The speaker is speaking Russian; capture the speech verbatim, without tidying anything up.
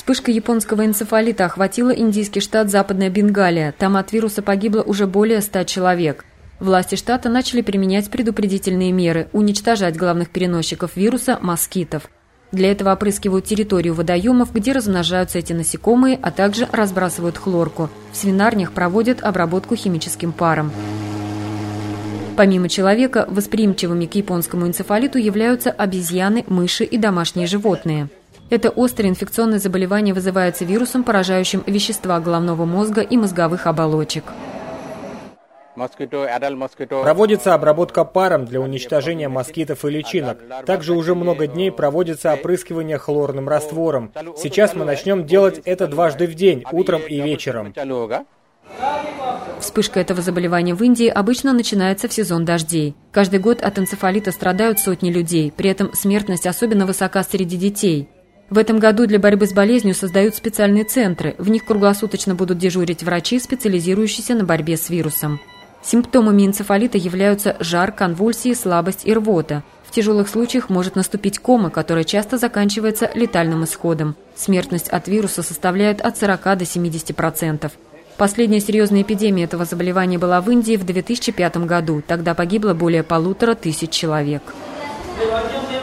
Вспышка японского энцефалита охватила индийский штат Западная Бенгалия. Там от вируса погибло уже более ста человек. Власти штата начали применять предупредительные меры – уничтожать главных переносчиков вируса – москитов. Для этого опрыскивают территорию водоемов, где размножаются эти насекомые, а также разбрасывают хлорку. В свинарнях проводят обработку химическим паром. Помимо человека, восприимчивыми к японскому энцефалиту являются обезьяны, мыши и домашние животные. Это острое инфекционное заболевание вызывается вирусом, поражающим вещества головного мозга и мозговых оболочек. Проводится обработка паром для уничтожения москитов и личинок. Также уже много дней проводится опрыскивание хлорным раствором. Сейчас мы начнем делать это дважды в день, утром и вечером. Вспышка этого заболевания в Индии обычно начинается в сезон дождей. Каждый год от энцефалита страдают сотни людей, при этом смертность особенно высока среди детей. В этом году для борьбы с болезнью создают специальные центры. В них круглосуточно будут дежурить врачи, специализирующиеся на борьбе с вирусом. Симптомами энцефалита являются жар, конвульсии, слабость и рвота. В тяжелых случаях может наступить кома, которая часто заканчивается летальным исходом. Смертность от вируса составляет от сорока до семидесяти процентов. Последняя серьезная эпидемия этого заболевания была в Индии в две тысячи пятом году. Тогда погибло более полутора тысяч человек.